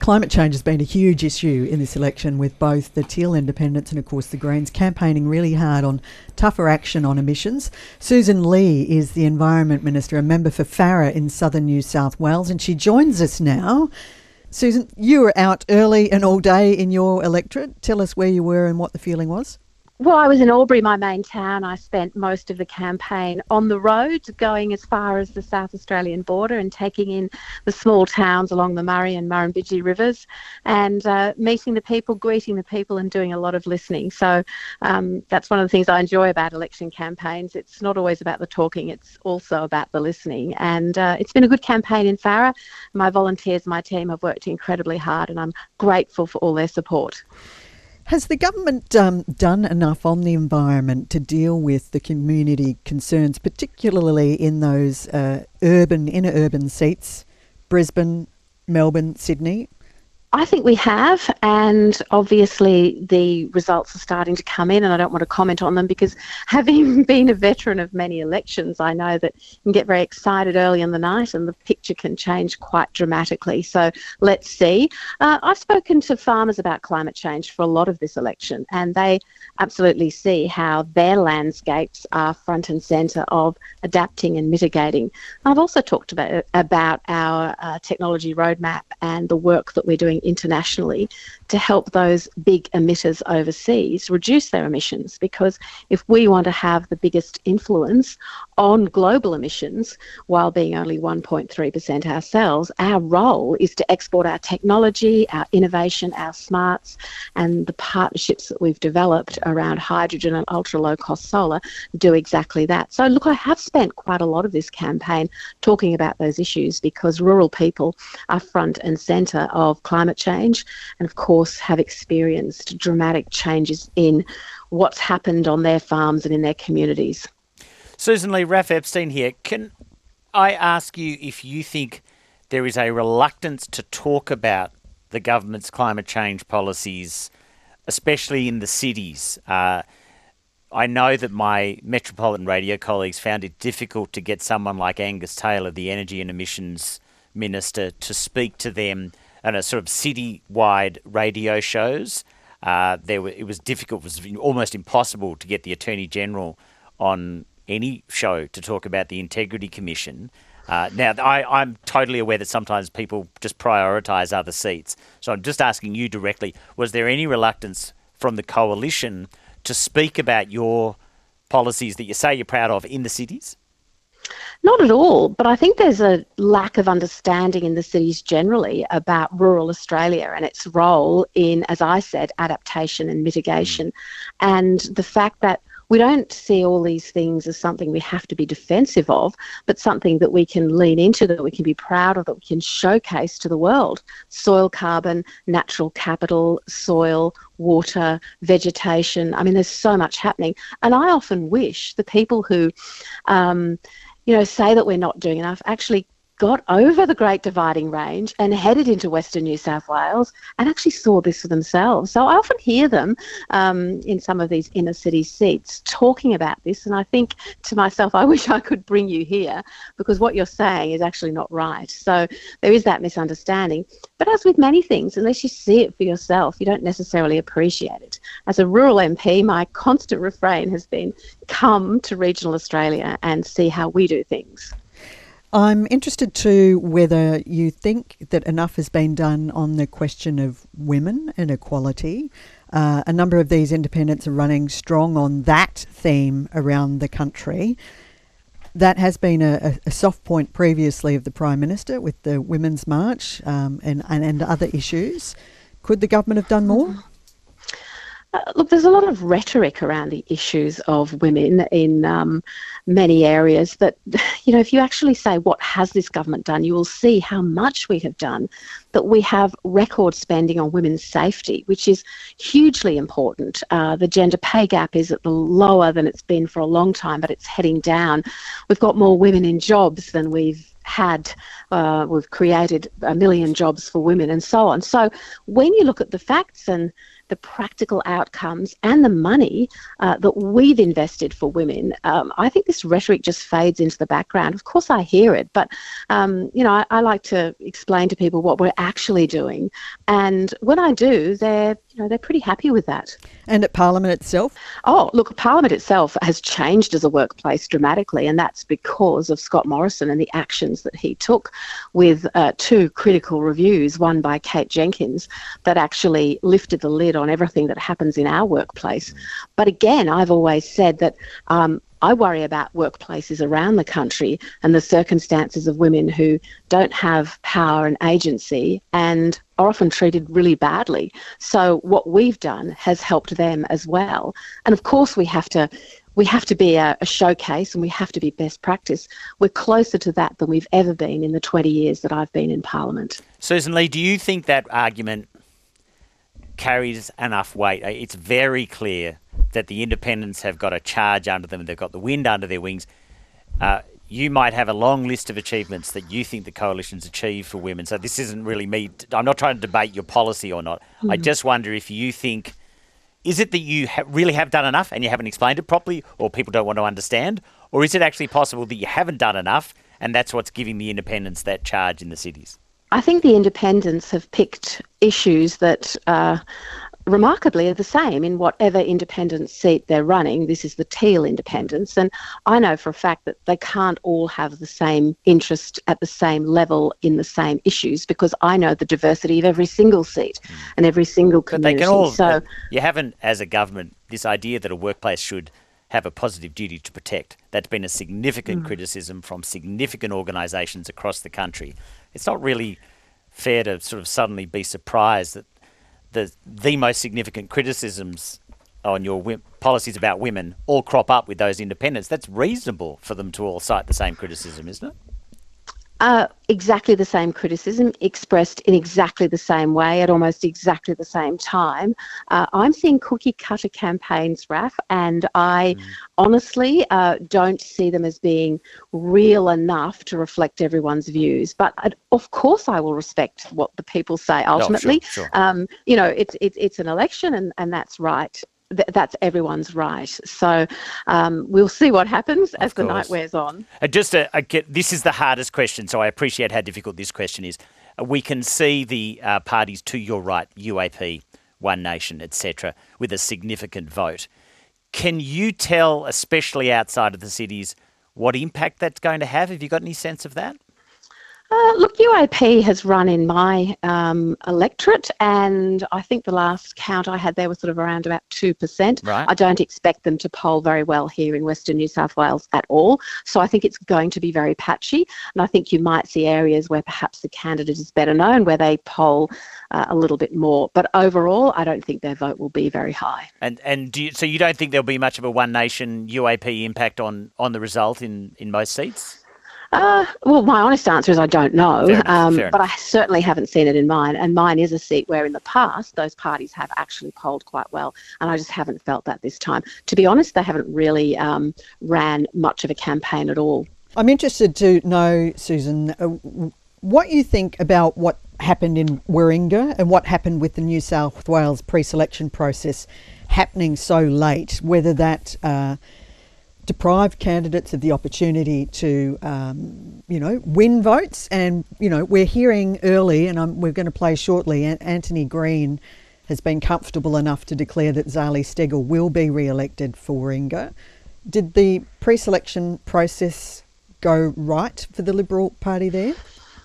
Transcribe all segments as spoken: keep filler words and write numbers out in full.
Climate change has been a huge issue in this election, with both the Teal Independents and, of course, the Greens campaigning really hard on tougher action on emissions. Susan Lee is the Environment Minister, a member for Farrer in southern New South Wales, and she joins us now. Susan, you were out early and all day in your electorate. Tell us where you were and what the feeling was. Well, I was in Albury, my main town. I spent most of the campaign on the road, going as far as the South Australian border and taking in the small towns along the Murray and Murrumbidgee rivers, and uh, meeting the people, greeting the people, and doing a lot of listening. So um, that's one of the things I enjoy about election campaigns. It's not always about the talking, it's also about the listening. And uh, it's been a good campaign in Farrer. My volunteers, my team have worked incredibly hard, and I'm grateful for all their support. Has the government um, done enough on the environment to deal with the community concerns, particularly in those uh, urban, inner urban seats, Brisbane, Melbourne, Sydney? I think we have, and obviously the results are starting to come in, and I don't want to comment on them because, having been a veteran of many elections, I know that you can get very excited early in the night and the picture can change quite dramatically. So let's see. Uh, I've spoken to farmers about climate change for a lot of this election, and they absolutely see how their landscapes are front and centre of adapting and mitigating. I've also talked about, about our uh, technology roadmap and the work that we're doing internationally to help those big emitters overseas reduce their emissions, because if we want to have the biggest influence on global emissions while being only one point three percent ourselves, our role is to export our technology, our innovation, our smarts, and the partnerships that we've developed around hydrogen and ultra low cost solar do exactly that. So look, I have spent quite a lot of this campaign talking about those issues because rural people are front and centre of climate change, and of course have experienced dramatic changes in what's happened on their farms and in their communities. Susan Lee, Raph Epstein here. Can I ask you if you think there is a reluctance to talk about the government's climate change policies, especially in the cities? Uh, I know that my Metropolitan Radio colleagues found it difficult to get someone like Angus Taylor, the Energy and Emissions Minister, to speak to them on a sort of city-wide radio shows. Uh, there were, it was difficult, it was almost impossible to get the Attorney General on any show to talk about the Integrity Commission. Uh, now, I, I'm totally aware that sometimes people just prioritise other seats. So I'm just asking you directly, was there any reluctance from the Coalition to speak about your policies that you say you're proud of in the cities? Not at all, but I think there's a lack of understanding in the cities generally about rural Australia and its role in, as I said, adaptation and mitigation. Mm. And the fact that we don't see all these things as something we have to be defensive of, but something that we can lean into, that we can be proud of, that we can showcase to the world. Soil carbon, natural capital, soil, water, vegetation. I mean, there's so much happening. And I often wish the people who, um, you know, say that we're not doing enough actually got over the Great Dividing Range and headed into Western New South Wales and actually saw this for themselves. So I often hear them um, in some of these inner city seats talking about this, and I think to myself, I wish I could bring you here, because what you're saying is actually not right. So there is that misunderstanding. But as with many things, unless you see it for yourself, you don't necessarily appreciate it. As a rural M P, my constant refrain has been, come to regional Australia and see how we do things. I'm interested too whether you think that enough has been done on the question of women and equality. Uh, a number of these independents are running strong on that theme around the country. That has been a, a soft point previously of the Prime Minister with the Women's March um, and, and, and other issues. Could the government have done more? Uh, look, there's a lot of rhetoric around the issues of women in um, many areas that, you know, if you actually say what has this government done, you will see how much we have done. That we have record spending on women's safety, which is hugely important. Uh, the gender pay gap is at the lower than it's been for a long time, but it's heading down. We've got more women in jobs than we've had. Uh, we've created a million jobs for women and so on. So when you look at the facts and the practical outcomes and the money uh, that we've invested for women, um, I think this rhetoric just fades into the background. Of course, I hear it, but um, you know, I, I like to explain to people what we're actually doing, and when I do, they're you know they're pretty happy with that. And at Parliament itself? Oh, look, Parliament itself has changed as a workplace dramatically, and that's because of Scott Morrison and the actions that he took with uh, two critical reviews, one by Kate Jenkins, that actually lifted the lid on everything that happens in our workplace. But again, I've always said that um, I worry about workplaces around the country and the circumstances of women who don't have power and agency and are often treated really badly. So what we've done has helped them as well. And of course we have to we have to be a, a showcase, and we have to be best practice. We're closer to that than we've ever been in the twenty years that I've been in Parliament. Susan Lee, do you think that argument carries enough weight? It's very clear that the independents have got a charge under them, they've got the wind under their wings. Uh, you might have a long list of achievements that you think the coalition's achieved for women. So this isn't really me. I'm not trying to debate your policy or not. Mm. I just wonder if you think, is it that you ha- really have done enough and you haven't explained it properly, or people don't want to understand? Or is it actually possible that you haven't done enough and that's what's giving the independents that charge in the cities? I think the independents have picked issues that uh, remarkably are the same in whatever independent seat they're running. This is the Teal independents, and I know for a fact that they can't all have the same interest at the same level in the same issues, because I know the diversity of every single seat mm. and every single community. But they can all, so you haven't, as a government, this idea that a workplace should have a positive duty to protect. That's been a significant mm. criticism from significant organisations across the country. It's not really fair to sort of suddenly be surprised that the the most significant criticisms on your w- policies about women all crop up with those independents. That's reasonable for them to all cite the same criticism, isn't it? Uh, exactly the same criticism expressed in exactly the same way at almost exactly the same time. Uh, I'm seeing cookie cutter campaigns, Raf, and I mm. honestly uh, don't see them as being real enough to reflect everyone's views. But uh, of course I will respect what the people say ultimately. Oh, sure, sure. Um, you know, it's, it's, it's an election, and, and that's right. That's everyone's right. So um, we'll see what happens as the night wears on. Uh, just a, a get, this is the hardest question, so I appreciate how difficult this question is. Uh, we can see the uh, parties to your right, U A P, One Nation, et cetera, with a significant vote. Can you tell, especially outside of the cities, what impact that's going to have? Have you got any sense of that? Uh, look, U A P has run in my um, electorate, and I think the last count I had there was sort of around about two percent. Right. I don't expect them to poll very well here in Western New South Wales at all. So I think it's going to be very patchy, and I think you might see areas where perhaps the candidate is better known, where they poll uh, a little bit more. But overall, I don't think their vote will be very high. And and do you, so you don't think there'll be much of a One Nation U A P impact on, on the result in, in most seats? Uh, well, my honest answer is I don't know, Fair enough, um, fair but enough. I certainly haven't seen it in mine, and mine is a seat where in the past those parties have actually polled quite well, and I just haven't felt that this time. To be honest, they haven't really um, ran much of a campaign at all. I'm interested to know, Susan, uh, what you think about what happened in Warringah and what happened with the New South Wales pre-selection process happening so late, whether that Uh, deprived candidates of the opportunity to, um, you know, win votes. And, you know, we're hearing early, and I'm, we're going to play shortly, An- Anthony Green has been comfortable enough to declare that Zali Steggall will be re-elected for Warringah. Did the pre-selection process go right for the Liberal Party there?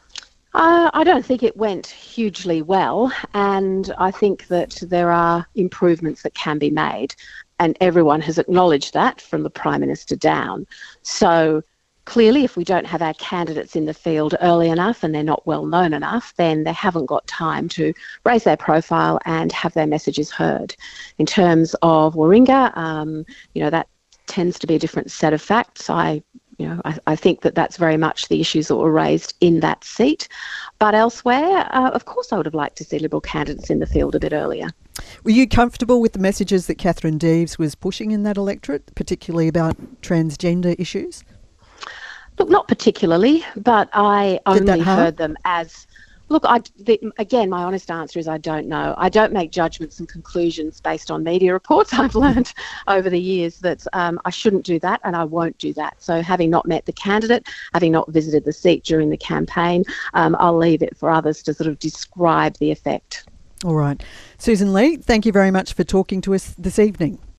Uh, I don't think it went hugely well, and I think that there are improvements that can be made, and everyone has acknowledged that from the Prime Minister down. So clearly, if we don't have our candidates in the field early enough and they're not well known enough, then they haven't got time to raise their profile and have their messages heard. In terms of Warringah, um, you know, that tends to be a different set of facts. I You know, I, I think that that's very much the issues that were raised in that seat. But elsewhere, uh, of course, I would have liked to see Liberal candidates in the field a bit earlier. Were you comfortable with the messages that Catherine Deves was pushing in that electorate, particularly about transgender issues? Look, not particularly, but I Did that only harm? heard them as Look, I, the, again, my honest answer is I don't know. I don't make judgments and conclusions based on media reports. I've learned over the years that um, I shouldn't do that, and I won't do that. So having not met the candidate, having not visited the seat during the campaign, um, I'll leave it for others to sort of describe the effect. All right. Susan Lee, thank you very much for talking to us this evening.